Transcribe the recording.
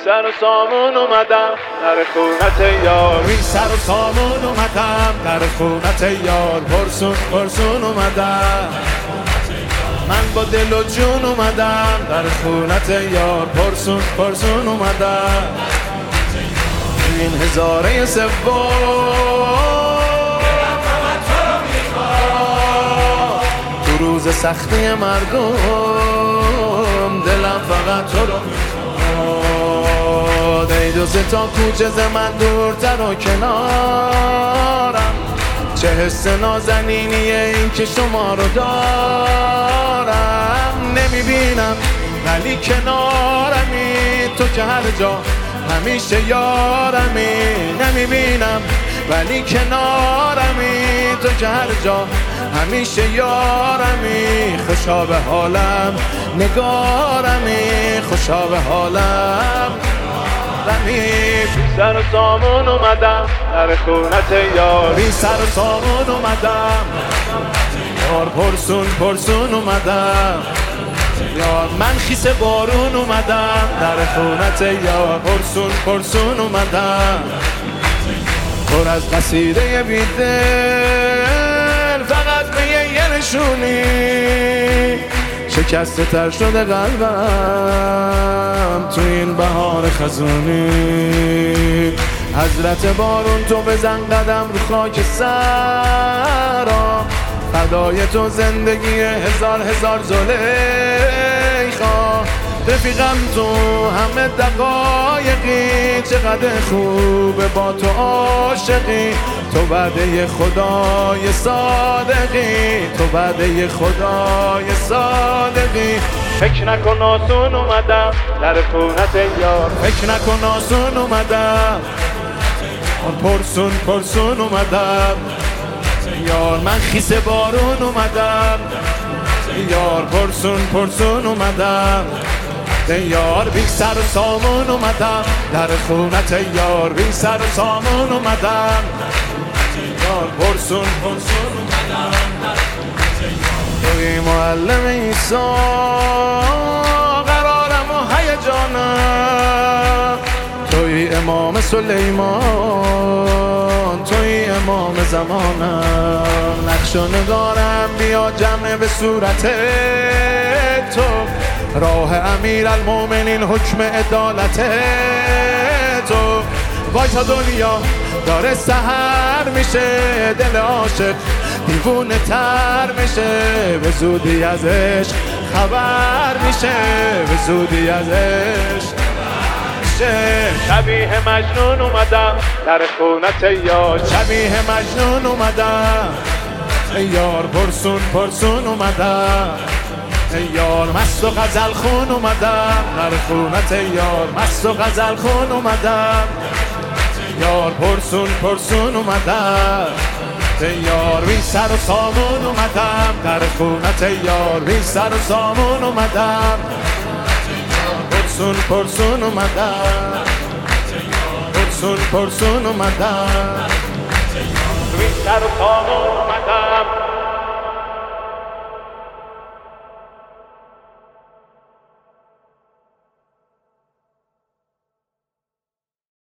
سر و سامون اومدم در خونت یار، بی سر و سامون اومدم در خونت یار، پرسون پرسون اومدم من با دل و جون اومدم در خونت یار، پرسون پرسون اومدم این هزاره سوم تو روز سختی مردم، دلم فقط تو رو میخواد. ای دوست تا کوچه ز من دورتر و کنارم، چه حس نازنینیه این که شما رو دارم. نمیبینم ولی کنارمی، تو که هر جا همیشه یارمی. نمیبینم ولی کنارمی، تو که هر جا همیشه یارمی. خوشا به حالم نگارمی، خوشا به حالم رمی. بی سر و سامون اومدم در خونت یار، بی سر و سامون اومدم یار، پرسون پرسون اومدم یار. من خیس بارون اومدم در خونت یار، پرسون پرسون اومدم پر از قصیده بیدل، فقط به یه نشونی شکسته تر شده قلبم تو این بهار خزونی. حضرت بارون تو بزن قدم رو خاک سرا، فدای تو زندگی هزار هزار زلیخا. رفیقم تو همه دقایقی، چقدر خوبه با تو عاشقی. تو وعده خدای صادقی، تو وعده خدای صادقی. فکر نکن آسون اومدم در خونت یار، فکر نکن آسون اومدم پرسون پرسون اومدم یار. من خیس بارون اومدم یار، پرسون پرسون اومدم یار. بی سر و سامون اومدم در خونت یار، بی سر و سامون اومدم یار، پرسون پرسون اومدم. توی معلم عیسی قرارم و هیجانم، توی امام سلیمان، توی امام زمانم. نقش و نگارم بیا جمع به صورت تو، راه امیر المومنین حکم عدالت تو. وای تا دنیا داره سحر میشه، دل عاشق دیوونه تر میشه، به زودی ازش خبر میشه، به زودی ازش شبیه مجنون اومدم در خونت یار، شبیه مجنون اومدم یار، پرسون پرسون اومدم یار. مست و غزل خون اومدم در خونت یار، مست و غزل خون اومدم یار، پرسون پرسون اومدم یار. بی سر و سامون اومدم در خونت یار، بی سر و سامون اومدم پرسون پرسون اومدم، پرسون پرسون اومدم، بی سر و سامون اومدم.